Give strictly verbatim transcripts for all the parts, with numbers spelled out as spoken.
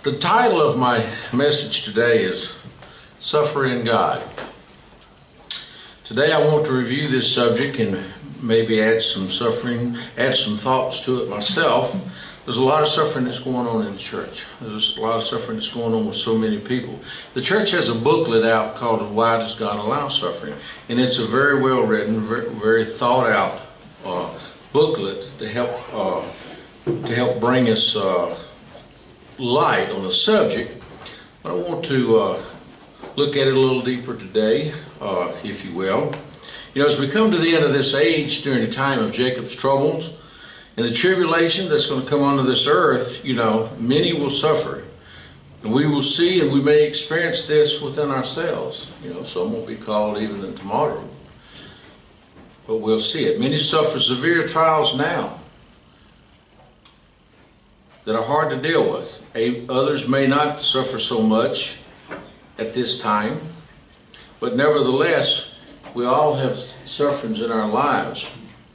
The title of my message today is Suffering God. Today I want to review this subject and maybe add some suffering, add some thoughts to it myself. There's a lot of suffering that's going on in the church. There's a lot of suffering that's going on with so many people. The church has a booklet out called Why Does God Allow Suffering? And it's a very well written, very, very thought out uh, booklet to help uh, to help bring us uh, light on the subject. But I want to uh, look at it a little deeper today, uh, if you will. You know, as we come to the end of this age during the time of Jacob's troubles and the tribulation that's going to come onto this earth, you know, many will suffer. And we will see and we may experience this within ourselves. You know, some will be called even in tomorrow. But we'll see it. Many suffer severe trials now that are hard to deal with. Others may not suffer so much at this time, but nevertheless, we all have sufferings in our lives.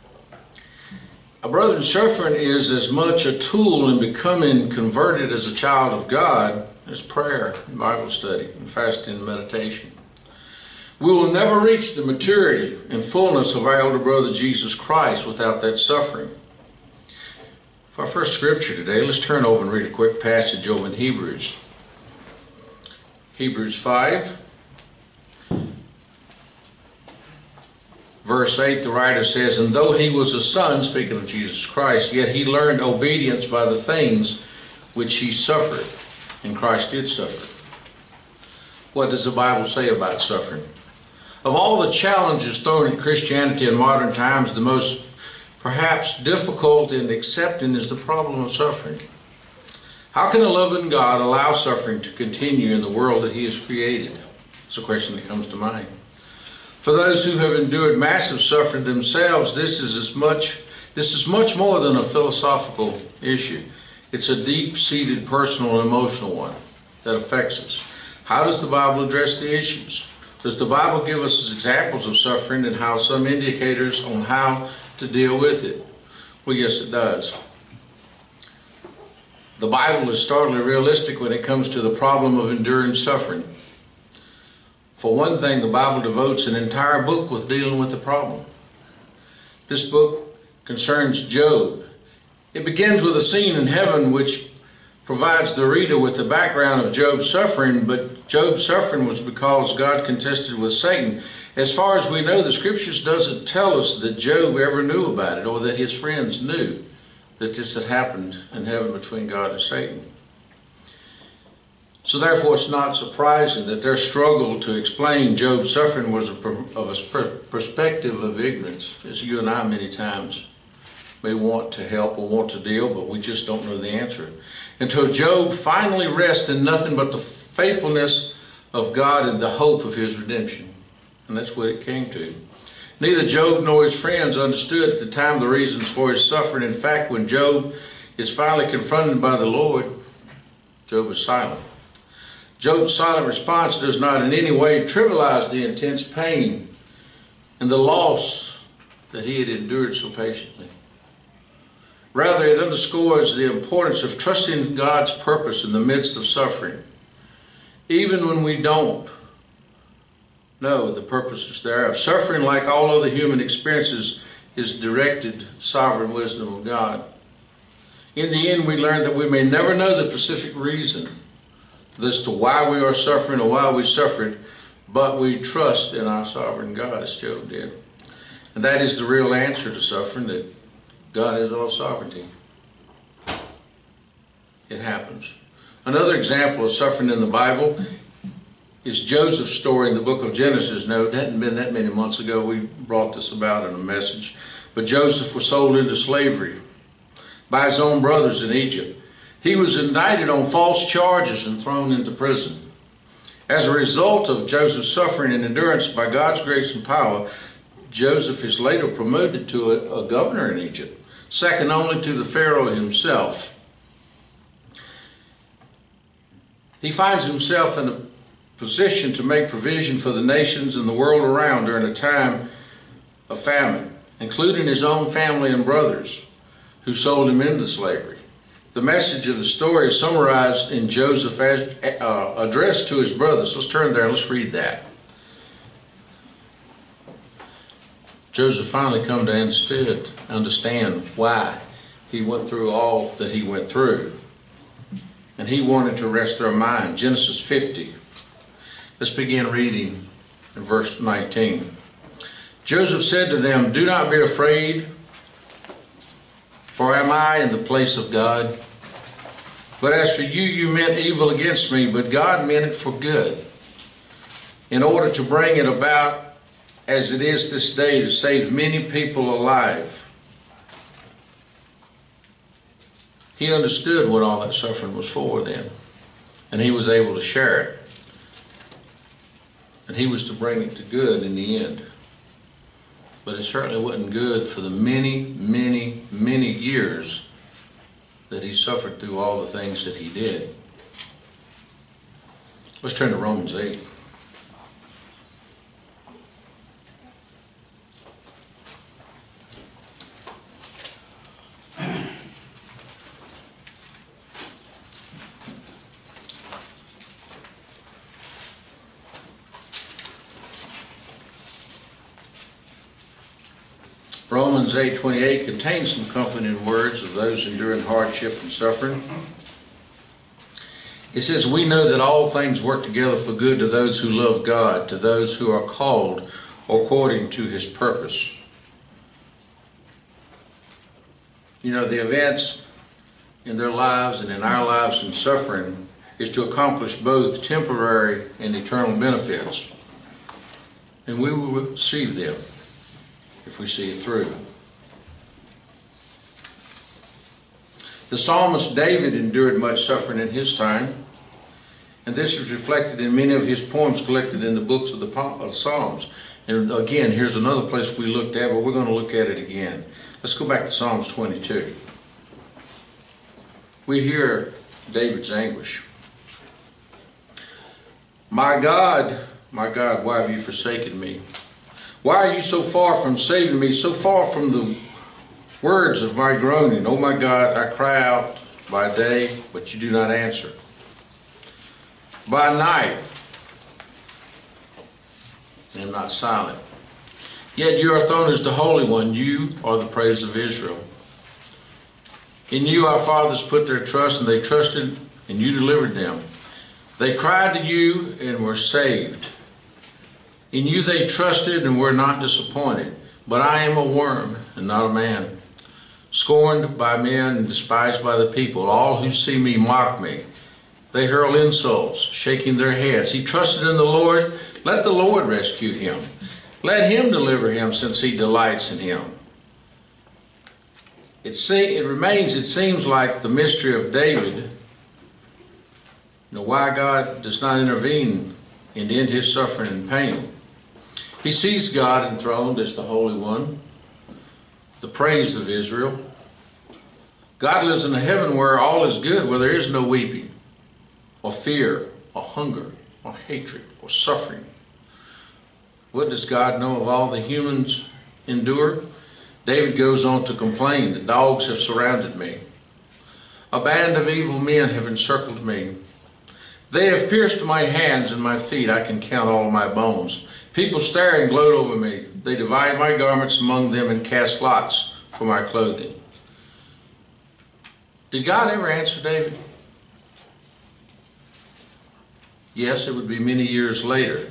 A brother, suffering is as much a tool in becoming converted as a child of God as prayer, and Bible study, and fasting and meditation. We will never reach the maturity and fullness of our elder brother Jesus Christ without that suffering. For our first scripture today, let's turn over and read a quick passage over in Hebrews. Hebrews five, verse eight, the writer says, "And though he was a son," speaking of Jesus Christ, "yet he learned obedience by the things which he suffered." And Christ did suffer. What does the Bible say about suffering? Of all the challenges thrown at Christianity in modern times, the most perhaps difficult in accepting is the problem of suffering. How can a loving God allow suffering to continue in the world that he has created? It's a question that comes to mind. For those who have endured massive suffering themselves, this is as much this is much more than a philosophical issue. It's a deep-seated personal and emotional one that affects us. How does the Bible address the issues? Does the Bible give us examples of suffering and how some indicators on how to deal with it? Well, yes, it does. The Bible is startlingly realistic when it comes to the problem of enduring suffering. For one thing, the Bible devotes an entire book with dealing with the problem. This book concerns Job. It begins with a scene in heaven which provides the reader with the background of Job's suffering, but Job's suffering was because God contested with Satan. As far as we know, the Scriptures doesn't tell us that Job ever knew about it or that his friends knew that this had happened in heaven between God and Satan. So therefore, it's not surprising that their struggle to explain Job's suffering was of a perspective of ignorance, as you and I many times may want to help or want to deal, but we just don't know the answer. Until Job finally rests in nothing but the faithfulness of God and the hope of his redemption. And that's what it came to. Neither Job nor his friends understood at the time the reasons for his suffering. In fact, when Job is finally confronted by the Lord, Job is silent. Job's silent response does not in any way trivialize the intense pain and the loss that he had endured so patiently. Rather, it underscores the importance of trusting God's purpose in the midst of suffering. Even when we don't know the purposes thereof. Suffering, like all other human experiences, is directed sovereign wisdom of God. In the end, we learn that we may never know the specific reason as to why we are suffering or why we suffered, but we trust in our sovereign God, as Job did. And that is the real answer to suffering, that God is all sovereignty. It happens. Another example of suffering in the Bible is Joseph's story in the book of Genesis. Now, it hadn't been that many months ago we brought this about in a message. But Joseph was sold into slavery by his own brothers in Egypt. He was indicted on false charges and thrown into prison. As a result of Joseph's suffering and endurance, by God's grace and power, Joseph is later promoted to a, a governor in Egypt, second only to the Pharaoh himself. He finds himself in a position to make provision for the nations and the world around during a time of famine, including his own family and brothers who sold him into slavery. The message of the story is summarized in Joseph's uh, address to his brothers. Let's turn there and let's read that. Joseph finally come to understood, understand why he went through all that he went through. And he wanted to rest their mind. Genesis fifty. Let's begin reading in verse nineteen. Joseph said to them, "Do not be afraid, for am I in the place of God? But as for you, you meant evil against me, but God meant it for good, in order to bring it about as it is this day, to save many people alive." He understood what all that suffering was for then, and he was able to share it. And he was to bring it to good in the end. But it certainly wasn't good for the many, many, many years that he suffered through all the things that he did. Let's turn to Romans eight. Romans eight twenty-eight contains some comforting words of those enduring hardship and suffering. It says, "We know that all things work together for good to those who love God, to those who are called according to his purpose." You know, the events in their lives and in our lives and suffering is to accomplish both temporary and eternal benefits. And we will receive them if we see it through. The psalmist David endured much suffering in his time, and this is reflected in many of his poems collected in the books of the Psalms. And again, here's another place we looked at, but we're going to look at it again. Let's go back to Psalms twenty-two. We hear David's anguish. "My God, my God, why have you forsaken me? Why are you so far from saving me, so far from the words of my groaning? Oh my God, I cry out by day, but you do not answer. By night, I am not silent. Yet you are thrown as the Holy One. You are the praise of Israel. In you our fathers put their trust, and they trusted, and you delivered them. They cried to you and were saved. In you they trusted and were not disappointed. But I am a worm and not a man, scorned by men and despised by the people. All who see me mock me. They hurl insults, shaking their heads. He trusted in the Lord. Let the Lord rescue him. Let him deliver him, since he delights in him." It, se- it remains, it seems like the mystery of David, you know, why God does not intervene and end his suffering and pain. He sees God enthroned as the Holy One, the praise of Israel. God lives in a heaven where all is good, where there is no weeping, or fear, or hunger, or hatred, or suffering. What does God know of all the humans endure? David goes on to complain, "The dogs have surrounded me. A band of evil men have encircled me. They have pierced my hands and my feet. I can count all my bones. People stare and gloat over me. They divide my garments among them and cast lots for my clothing." Did God ever answer David? Yes, it would be many years later.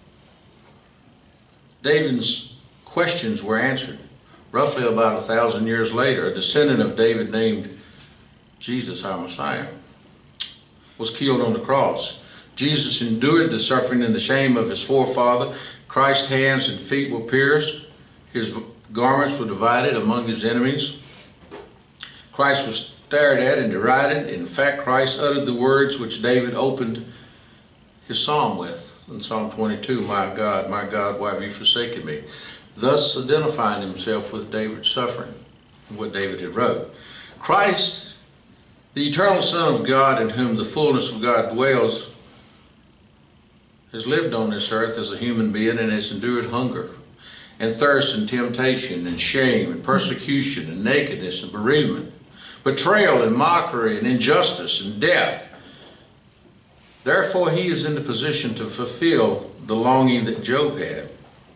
David's questions were answered. Roughly about a thousand years later, a descendant of David named Jesus, our Messiah, was killed on the cross. Jesus endured the suffering and the shame of his forefather. Christ's hands and feet were pierced. His garments were divided among his enemies. Christ was stared at and derided. In fact, Christ uttered the words which David opened his psalm with in Psalm twenty-two, "My God, my God, why have you forsaken me?" Thus identifying himself with David's suffering and what David had wrote. Christ, the eternal Son of God, in whom the fullness of God dwells, has lived on this earth as a human being and has endured hunger and thirst and temptation and shame and persecution and nakedness and bereavement. betrayal and mockery and injustice and death. Therefore, he is in the position to fulfill the longing that Job had.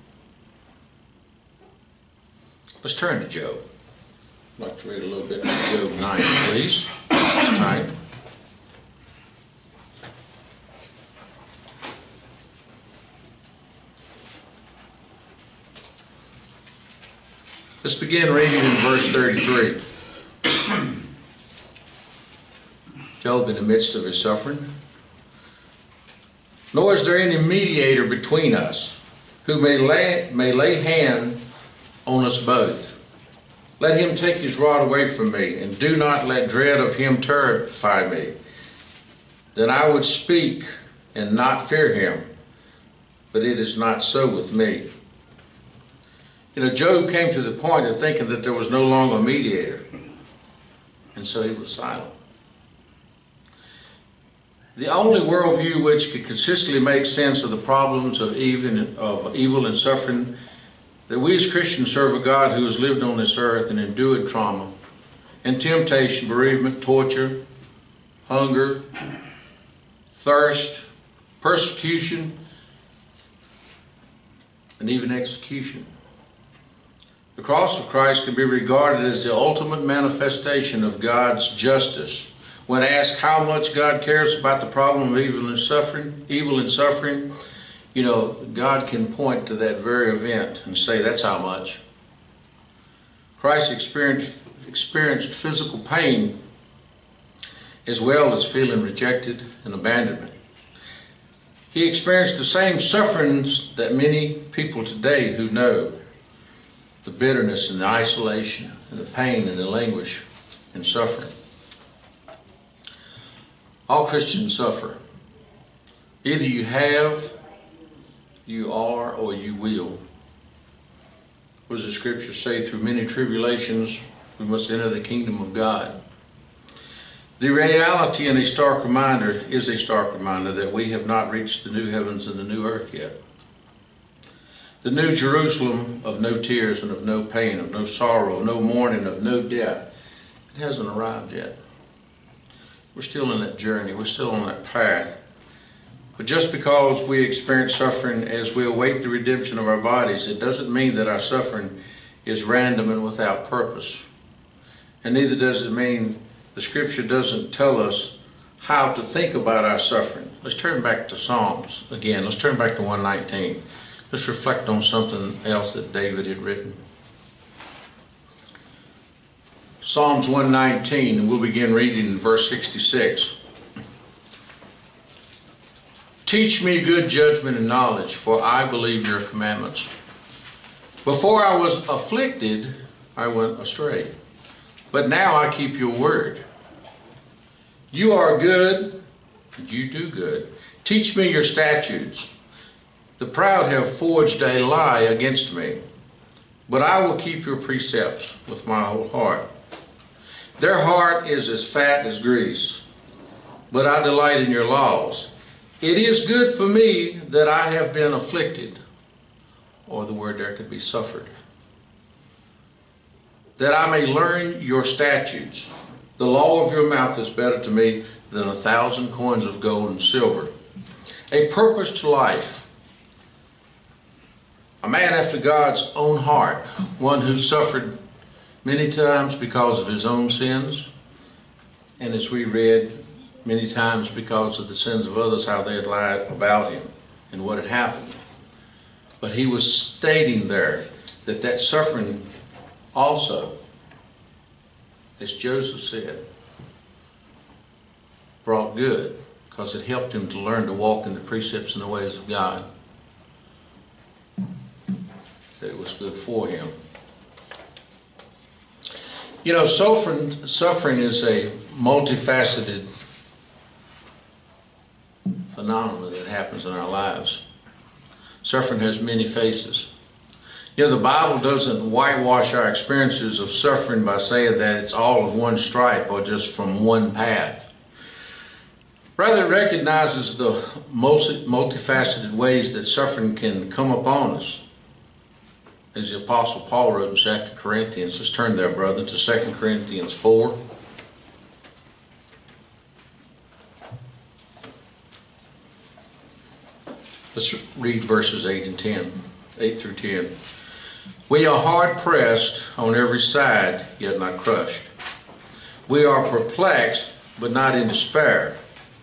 Let's turn to Job. I'd like to read a little bit from Job nine, please. It's time. Let's begin reading in verse thirty-three. Job in the midst of his suffering. Nor is there any mediator between us who may lay, may lay hand on us both. Let him take his rod away from me, and do not let dread of him terrify me. Then I would speak and not fear him, but it is not so with me. You know, Job came to the point of thinking that there was no longer a mediator, and so he was silent. The only worldview which could consistently make sense of the problems of evil, of evil and suffering, that we as Christians serve a God who has lived on this earth and endured trauma and temptation, bereavement, torture, hunger, thirst, persecution, and even execution. The cross of Christ can be regarded as the ultimate manifestation of God's justice. When asked how much God cares about the problem of evil and suffering, evil and suffering, you know, God can point to that very event and say, that's how much. Christ experienced, experienced physical pain as well as feeling rejected and abandonment. He experienced the same sufferings that many people today who know the bitterness and the isolation and the pain and the anguish and suffering. All Christians suffer. Either you have, you are, or you will. What does the scripture say? Through many tribulations we must enter the kingdom of God. The reality and a stark reminder is a stark reminder that we have not reached the new heavens and the new earth yet. The new Jerusalem of no tears and of no pain, of no sorrow, of no mourning, of no death. It hasn't arrived yet. We're still in that journey. We're still on that path. But just because we experience suffering as we await the redemption of our bodies, it doesn't mean that our suffering is random and without purpose. And neither does it mean the scripture doesn't tell us how to think about our suffering. Let's turn back to Psalms again. Let's turn back to one nineteen. Let's reflect on something else that David had written. Psalms one nineteen, and we'll begin reading in verse sixty-six. Teach me good judgment and knowledge, for I believe your commandments. Before I was afflicted, I went astray, but now I keep your word. You are good, and you do good. Teach me your statutes. The proud have forged a lie against me, but I will keep your precepts with my whole heart. Their heart is as fat as grease, but I delight in your laws. It is good for me that I have been afflicted, or the word there could be suffered, that I may learn your statutes. The law of your mouth is better to me than a thousand coins of gold and silver. A purpose to life. A man after God's own heart, one who suffered many times because of his own sins, and as we read, many times because of the sins of others, how they had lied about him and what had happened. But he was stating there that that suffering also, as Joseph said, brought good, because it helped him to learn to walk in the precepts and the ways of God. That it was good for him. You know, suffering, suffering is a multifaceted phenomenon that happens in our lives. Suffering has many faces. You know, the Bible doesn't whitewash our experiences of suffering by saying that it's all of one stripe or just from one path. Rather, it recognizes the multi multifaceted ways that suffering can come upon us. As the Apostle Paul wrote in Second Corinthians, let's turn there, brother, to Second Corinthians four. Let's read verses eight and ten, eight through ten. We are hard pressed on every side, yet not crushed. We are perplexed, but not in despair.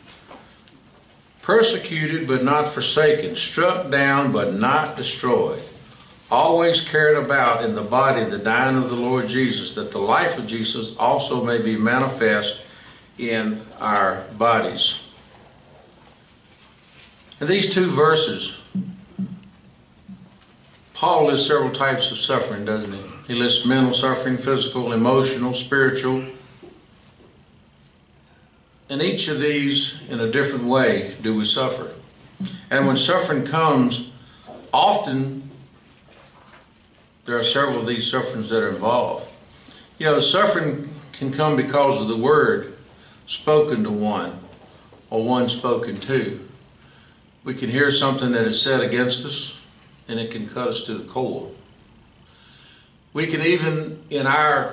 Persecuted, but not forsaken. Struck down, but not destroyed. Always carried about in the body the dying of the Lord Jesus, that the life of Jesus also may be manifest in our bodies. In these two verses, Paul lists several types of suffering, doesn't he? He lists mental suffering, physical, emotional, spiritual. And each of these, in a different way, do we suffer. And when suffering comes, often there are several of these sufferings that are involved. You know, suffering can come because of the word spoken to one or one spoken to. We can hear something that is said against us, and it can cut us to the core. We can even, in our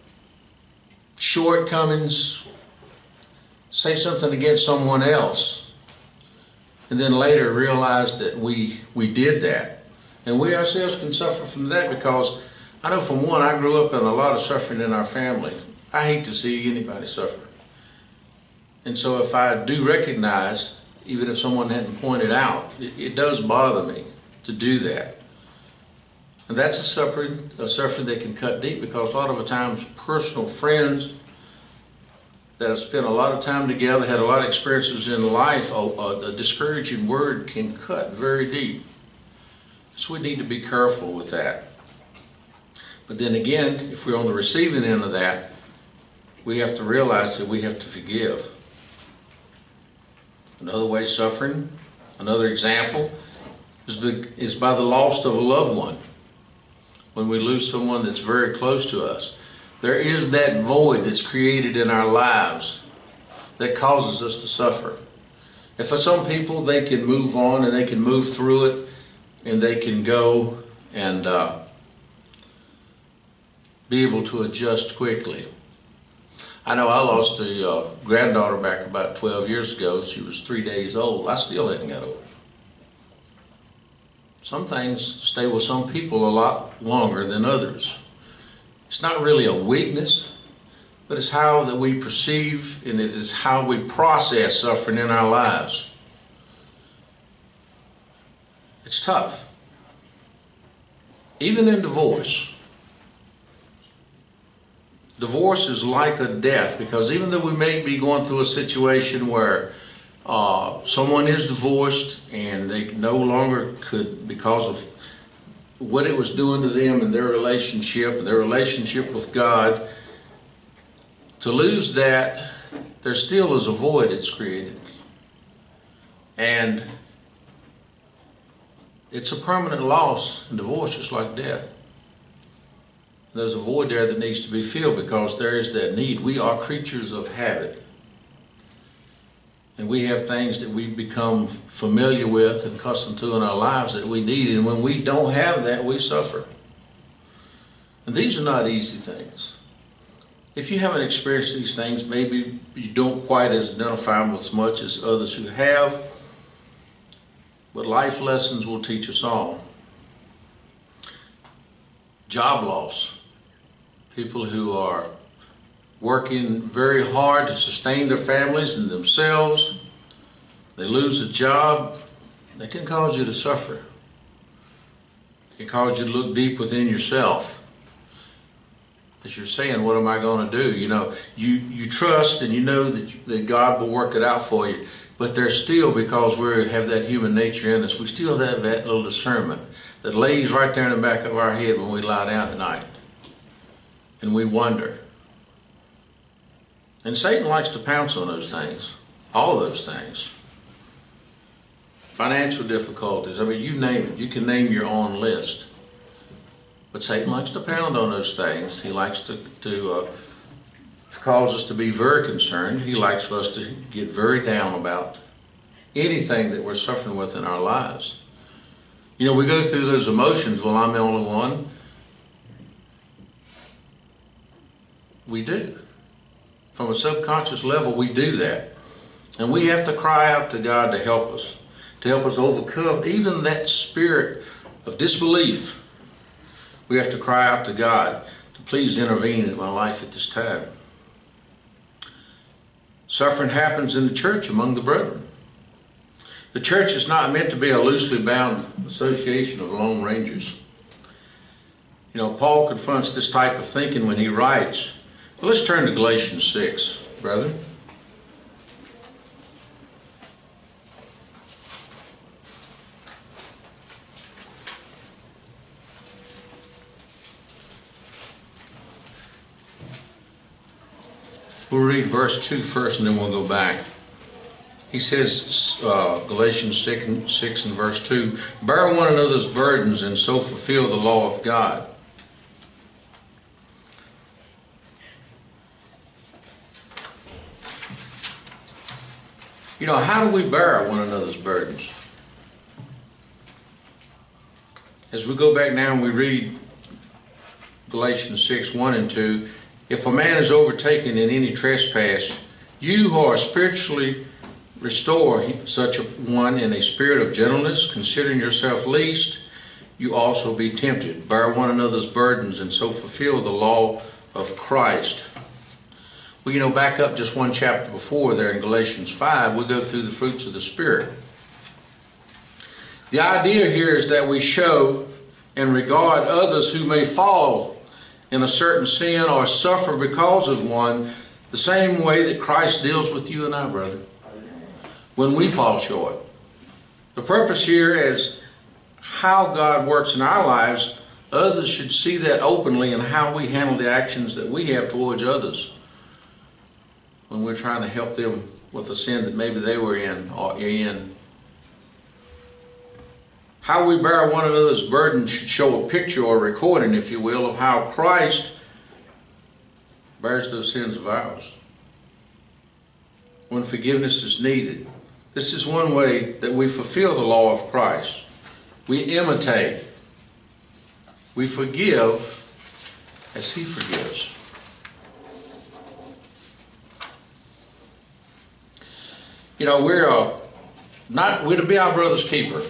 shortcomings, say something against someone else, and then later realize that we we did that. And we ourselves can suffer from that, because I know, from one, I grew up in a lot of suffering in our family. I hate to see anybody suffer. And so if I do recognize, even if someone hadn't pointed out, it, it does bother me to do that. And that's a suffering, a suffering that can cut deep, because a lot of the times personal friends that have spent a lot of time together, had a lot of experiences in life, a, a, a discouraging word can cut very deep. So we need to be careful with that. But then again, if we're on the receiving end of that, we have to realize that we have to forgive. Another way suffering, another example, is by, is by the loss of a loved one. When we lose someone that's very close to us, there is that void that's created in our lives that causes us to suffer. And for some people, they can move on and they can move through it, and they can go and uh, be able to adjust quickly. I know I lost a uh, granddaughter back about twelve years ago. She was three days old. I still hadn't got over it. Some things stay with some people a lot longer than others. It's not really a weakness, but it's how that we perceive, and it is how we process suffering in our lives. It's tough. Even in divorce. Divorce is like a death, because even though we may be going through a situation where uh, someone is divorced and they no longer could, because of what it was doing to them and their relationship, their relationship with God, to lose that, there still is a void it's created. And it's a permanent loss in divorce, just like death. There's a void there that needs to be filled, because there is that need. We are creatures of habit. And we have things that we've become familiar with and accustomed to in our lives that we need. And when we don't have that, we suffer. And these are not easy things. If you haven't experienced these things, maybe you don't quite as identify them as much as others who have. But life lessons will teach us all. Job loss. People who are working very hard to sustain their families and themselves, they lose a job, that can cause you to suffer. It can cause you to look deep within yourself. As you're saying, what am I going to do? You know, you, you trust and you know that, you, that God will work it out for you. But there's still, because we have that human nature in us, we still have that little discernment that lays right there in the back of our head when we lie down at night. And we wonder. And Satan likes to pounce on those things, all those things. Financial difficulties, I mean, you name it. You can name your own list. But Satan likes to pound on those things. He likes to, to, uh, to cause us to be very concerned. He likes for us to get very down about anything that we're suffering with in our lives. You know, we go through those emotions. Well, I'm the only one. We do. From a subconscious level, we do that. And we have to cry out to God to help us. to help us overcome even that spirit of disbelief. We have to cry out to God to please intervene in my life at this time. Suffering happens in the church among the brethren. The church is not meant to be a loosely bound association of lone rangers. You know, Paul confronts this type of thinking when he writes. Well, let's turn to Galatians six, brother. We'll read verse two first and then we'll go back. He says, uh, Galatians six, six and verse two, bear one another's burdens and so fulfill the law of God. You know, how do we bear one another's burdens? As we go back now and we read Galatians six, one and two, if a man is overtaken in any trespass, you who are spiritually restore such a one in a spirit of gentleness, considering yourself least, you also be tempted. Bear one another's burdens and so fulfill the law of Christ. Well, you know, back up just one chapter before there in Galatians five, we go through the fruits of the Spirit. The idea here is that we show and regard others who may fall in a certain sin or suffer because of one the same way that Christ deals with you and I, brother, when we fall short. The purpose here is how God works in our lives. Others should see that openly in how we handle the actions that we have towards others when we're trying to help them with a sin that maybe they were in or in. How we bear one another's burden should show a picture or a recording, if you will, of how Christ bears those sins of ours when forgiveness is needed. This is one way that we fulfill the law of Christ. We imitate. We forgive as He forgives. You know, we're uh, not we're to be our brother's keeper,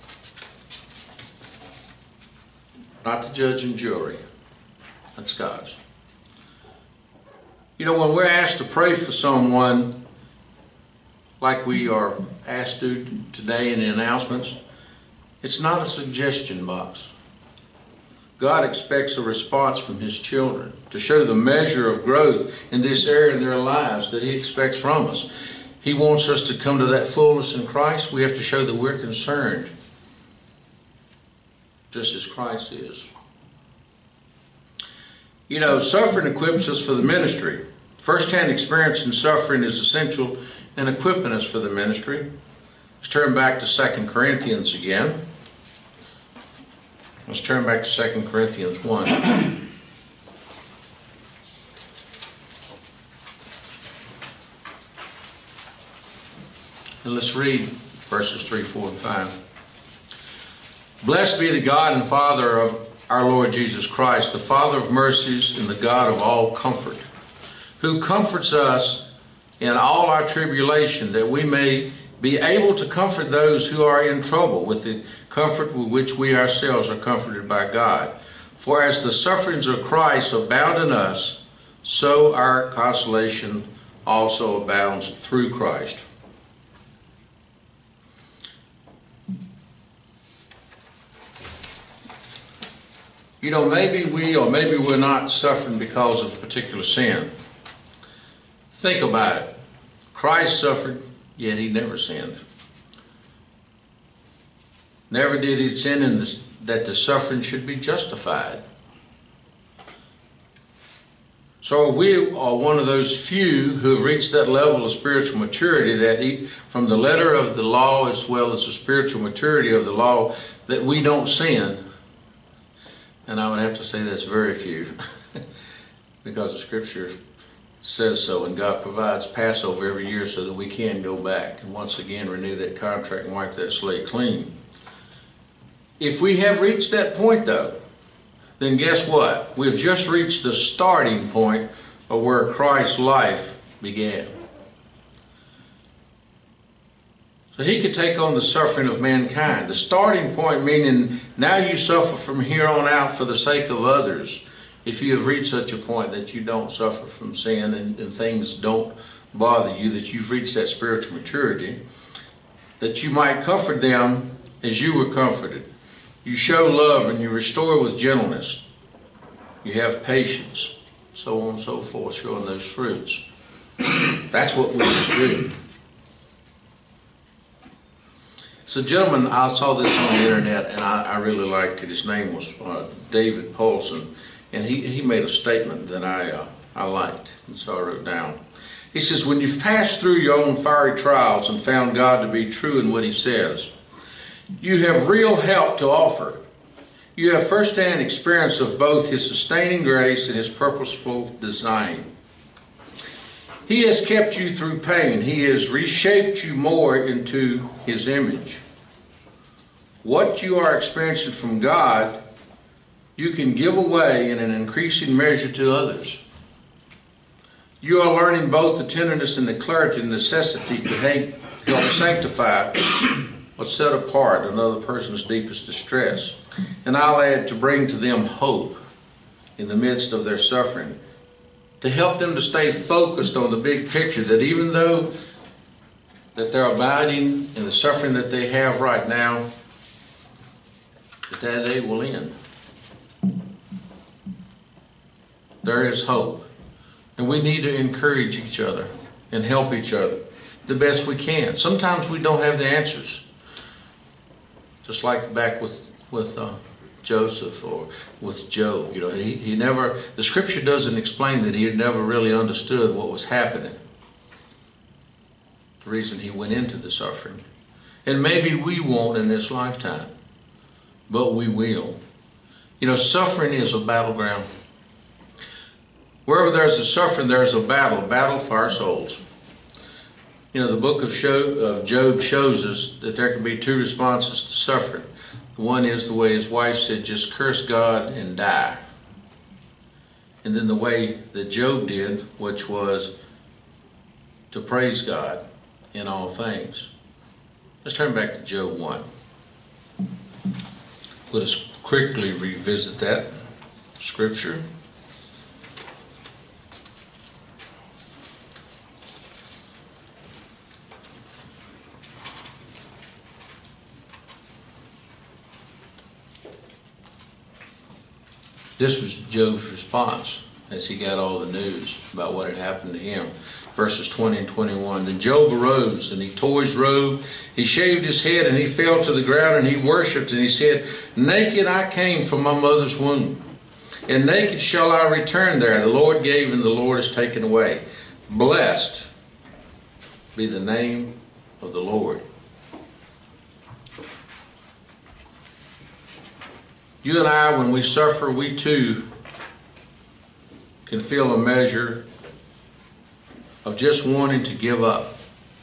not the judge and jury. That's God's. You know, when we're asked to pray for someone, like we are asked to today in the announcements, it's not a suggestion box. God expects a response from His children to show the measure of growth in this area in their lives that He expects from us. He wants us to come to that fullness in Christ. We have to show that we're concerned, just as Christ is. You know, suffering equips us for the ministry. First-hand experience in suffering is essential in equipping us for the ministry. Let's turn back to Second Corinthians again. Let's turn back to Second Corinthians one. And let's read verses three, four, and five. Blessed be the God and Father of our Lord Jesus Christ, the Father of mercies and the God of all comfort, who comforts us in all our tribulation, that we may be able to comfort those who are in trouble with the comfort with which we ourselves are comforted by God. For as the sufferings of Christ abound in us, so our consolation also abounds through Christ. You know, maybe we or maybe we're not suffering because of a particular sin. Think about it. Christ suffered, yet He never sinned. Never did He sin in this, that the suffering should be justified. So we are one of those few who have reached that level of spiritual maturity that he, from the letter of the law as well as the spiritual maturity of the law, that we don't sin. And I would have to say that's very few because the Scripture says so, and God provides Passover every year so that we can go back and once again renew that contract and wipe that slate clean. If we have reached that point though, then guess what? We've just reached the starting point of where Christ's life began. So he could take on the suffering of mankind. The starting point meaning now you suffer from here on out for the sake of others. If you have reached such a point that you don't suffer from sin and, and things don't bother you, that you've reached that spiritual maturity, that you might comfort them as you were comforted. You show love and you restore with gentleness. You have patience, so on and so forth, showing those fruits. That's what we must do. So, gentleman, I saw this on the internet and I, I really liked it. His name was uh, David Paulson, and he, he made a statement that I, uh, I liked, and so I wrote down. He says, when you've passed through your own fiery trials and found God to be true in what He says, you have real help to offer. You have first-hand experience of both His sustaining grace and His purposeful design. He has kept you through pain. He has reshaped you more into His image. What you are experiencing from God, you can give away in an increasing measure to others. You are learning both the tenderness and the clarity and necessity to help sanctify or set apart another person's deepest distress. And I'll add, to bring to them hope in the midst of their suffering, to help them to stay focused on the big picture, that even though that they're abiding in the suffering that they have right now, that that day will end. There is hope. And we need to encourage each other and help each other the best we can. Sometimes we don't have the answers. Just like back with, with uh, Joseph or with Job. You know, he, he never, the scripture doesn't explain that he had never really understood what was happening. The reason he went into the suffering. And maybe we won't in this lifetime, but we will. You know, suffering is a battleground. Wherever there's a suffering, there's a battle, a battle for our souls. You know, the book of, show, of Job shows us that there can be two responses to suffering. One is the way his wife said, just curse God and die. And then the way that Job did, which was to praise God in all things. Let's turn back to Job one. Let us quickly revisit that scripture. This was Job's response as he got all the news about what had happened to him. Verses twenty and twenty-one. Then Job arose and he tore his robe, he shaved his head and he fell to the ground and he worshipped and he said, naked I came from my mother's womb, and naked shall I return there. The Lord gave and the Lord has taken away. Blessed be the name of the Lord. You and I, when we suffer, we too can feel a measure of just wanting to give up.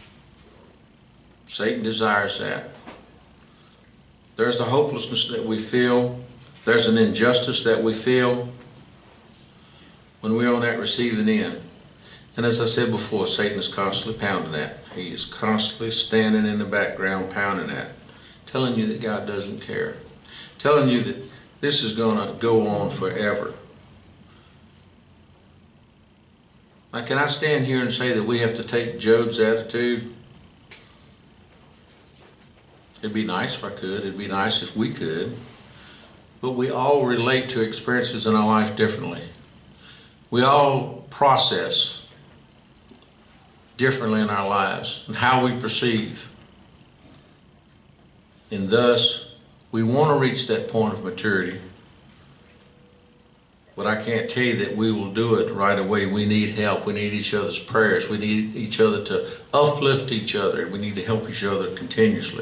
Satan desires that. There's a hopelessness that we feel. There's an injustice that we feel when we're on that receiving end. And as I said before, Satan is constantly pounding that. He is constantly standing in the background pounding that, telling you that God doesn't care, telling you that this is going to go on forever. Now, can I stand here and say that we have to take Job's attitude? It'd be nice if I could. It'd be nice if we could. But we all relate to experiences in our life differently. We all process differently in our lives and how we perceive. And thus, we want to reach that point of maturity. But I can't tell you that we will do it right away. We need help. We need each other's prayers. We need each other to uplift each other. We need to help each other continuously.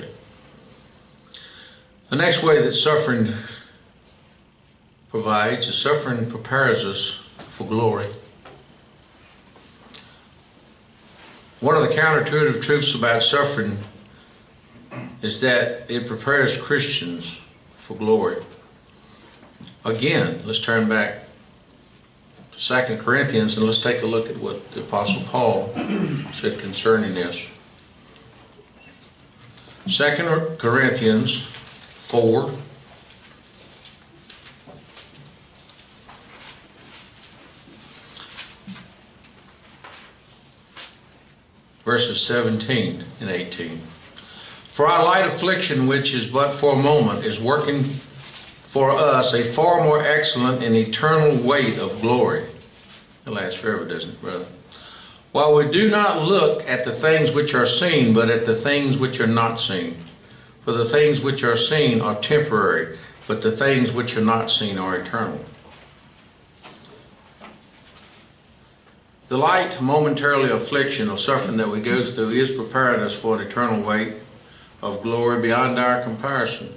The next way that suffering provides is suffering prepares us for glory. One of the counterintuitive truths about suffering is that it prepares Christians for glory. Again, let's turn back to Second Corinthians and let's take a look at what the Apostle Paul said concerning this. Second Corinthians four. Verses seventeen and eighteen. For our light affliction, which is but for a moment, is working for us a far more excellent and eternal weight of glory. It lasts forever, doesn't it, brother? While we do not look at the things which are seen, but at the things which are not seen. For the things which are seen are temporary, but the things which are not seen are eternal. The light, momentarily affliction or suffering that we go through is preparing us for an eternal weight of glory beyond our comparison.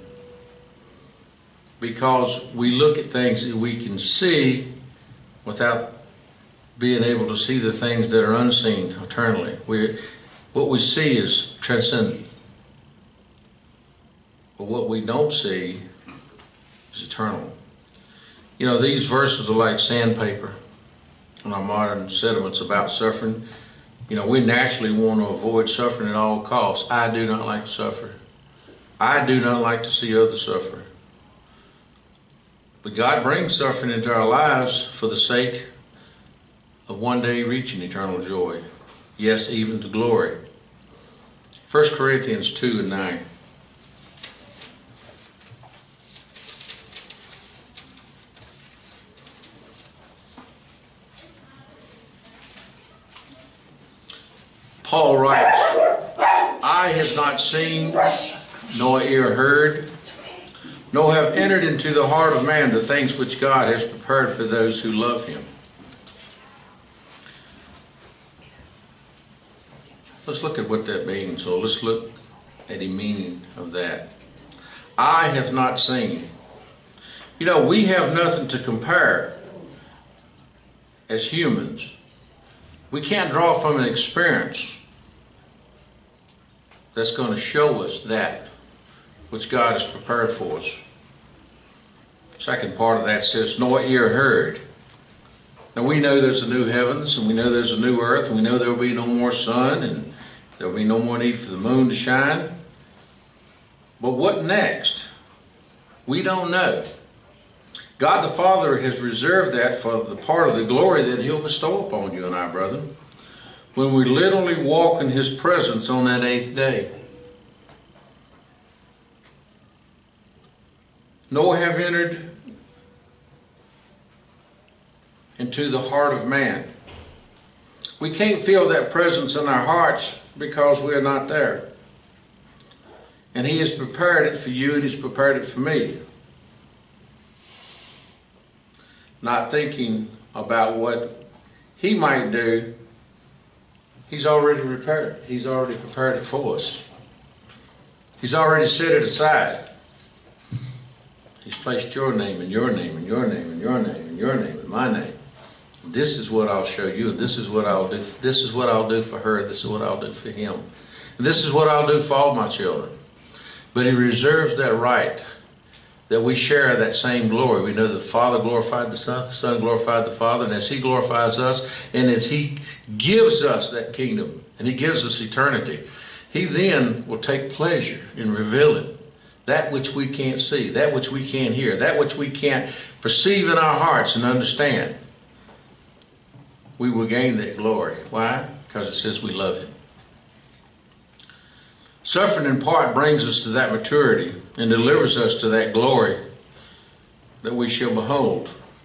Because we look at things that we can see without being able to see the things that are unseen eternally. We, what we see is transcendent. But what we don't see is eternal. You know, these verses are like sandpaper in our modern sentiments about suffering. You know, we naturally want to avoid suffering at all costs. I do not like to suffer. I do not like to see others suffer. But God brings suffering into our lives for the sake of one day reaching eternal joy. Yes, even to glory. First Corinthians two and nine. Paul writes, I have not seen, nor ear heard, nor have entered into the heart of man the things which God has prepared for those who love him. Let's look at what that means. So let's look at the meaning of that. I have not seen. You know, we have nothing to compare as humans. We can't draw from an experience that's going to show us that which God has prepared for us. Second part of that says, nor ear heard. Now we know there's a new heavens, and we know there's a new earth, and we know there will be no more sun, and there will be no more need for the moon to shine. But what next? We don't know. God the Father has reserved that for the part of the glory that he'll bestow upon you and I, brethren, when we literally walk in his presence on that eighth day. Nor have entered into the heart of man. We can't feel that presence in our hearts because we're not there. And he has prepared it for you, and he's prepared it for me. Not thinking about what he might do, he's already prepared it. He's already prepared it for us. He's already set it aside. He's placed your name and your name and your name and your name and your name and my name. This is what I'll show you. This is what I'll do. This is what I'll do for her. This is what I'll do for him. And this is what I'll do for all my children. But he reserves that right that we share that same glory. We know the Father glorified the Son, the Son glorified the Father, and as he glorifies us, and as he gives us that kingdom, and he gives us eternity, he then will take pleasure in revealing that which we can't see, that which we can't hear, that which we can't perceive in our hearts and understand. We will gain that glory. Why? Because it says we love him. Suffering in part brings us to that maturity and delivers us to that glory that we shall behold.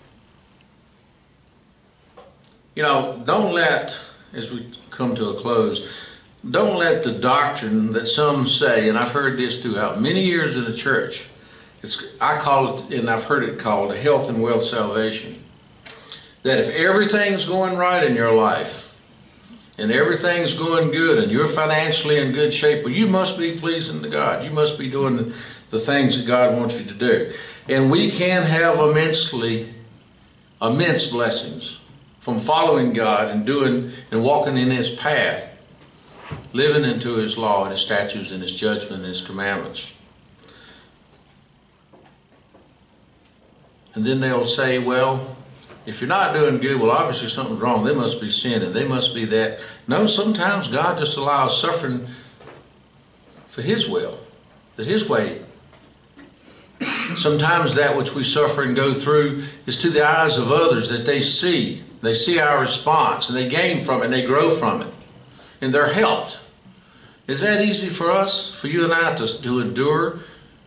You know, don't let, as we come to a close, don't let the doctrine that some say, and I've heard this throughout many years in the church, it's, I call it, and I've heard it called, a health and wealth salvation. That if everything's going right in your life, and everything's going good, and you're financially in good shape, well, you must be pleasing to God. You must be doing the, the things that God wants you to do. And we can have immensely, immense blessings from following God and doing and walking in his path, living into his law and his statutes and his judgment and his commandments. And then they'll say, well, if you're not doing good, well, obviously something's wrong. They must be sinning. They must be that. No, sometimes God just allows suffering for His will, that His way. Sometimes that which we suffer and go through is to the eyes of others, that they see. They see our response and they gain from it and they grow from it. And they're helped. Is that easy for us, for you and I to, to endure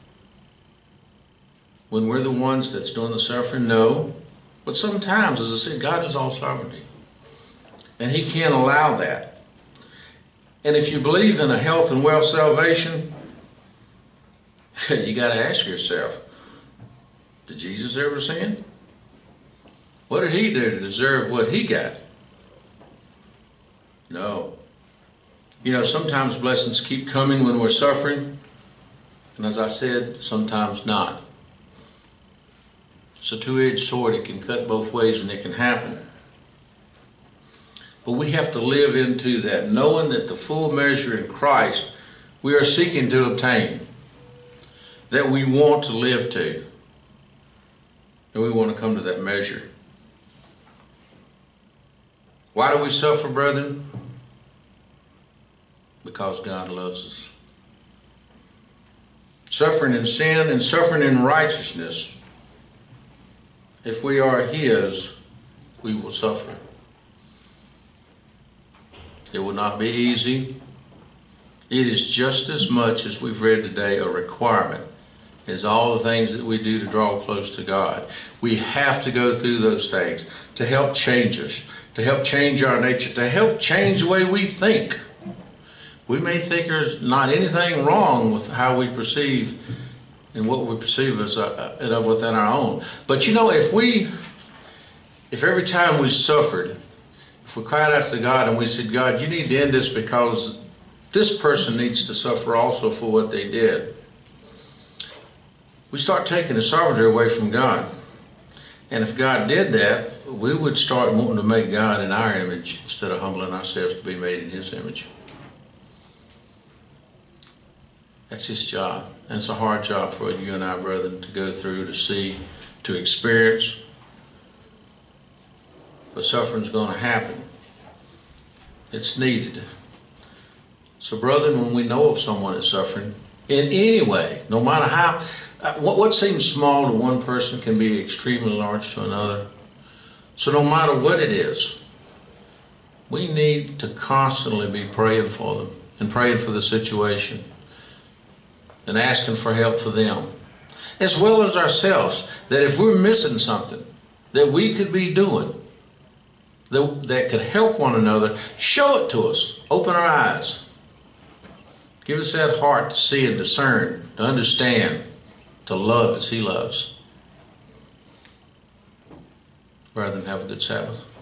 when we're the ones that's doing the suffering? No. But sometimes, as I said, God is all sovereignty. And He can't allow that. And if you believe in a health and wealth salvation, you got to ask yourself, did Jesus ever sin? What did He do to deserve what He got? No. You know, sometimes blessings keep coming when we're suffering. And as I said, sometimes not. It's a two-edged sword. It can cut both ways and it can happen. But we have to live into that, knowing that the full measure in Christ we are seeking to obtain, that we want to live to, and we want to come to that measure. Why do we suffer, brethren? Because God loves us. Suffering in sin and suffering in righteousness, if we are His, we will suffer. It will not be easy. It is just as much, as we've read today, a requirement as all the things that we do to draw close to God. We have to go through those things to help change us, to help change our nature, to help change the way we think. We may think there's not anything wrong with how we perceive and what we perceive as uh, uh, within our own. But you know, if we, if every time we suffered, if we cried out to God and we said, God, you need to end this because this person needs to suffer also for what they did, we start taking the sovereignty away from God. And if God did that, we would start wanting to make God in our image instead of humbling ourselves to be made in His image. That's His job. And it's a hard job for you and I, brethren, to go through, to see, to experience. But suffering's going to happen. It's needed. So, brethren, when we know of someone that's suffering, in any way, no matter how, what, what seems small to one person can be extremely large to another. So no matter what it is, we need to constantly be praying for them and praying for the situation and asking for help for them, as well as ourselves, that if we're missing something that we could be doing that, that could help one another, show it to us. Open our eyes. Give us that heart to see and discern, to understand, to love as He loves. Rather than have a good Sabbath.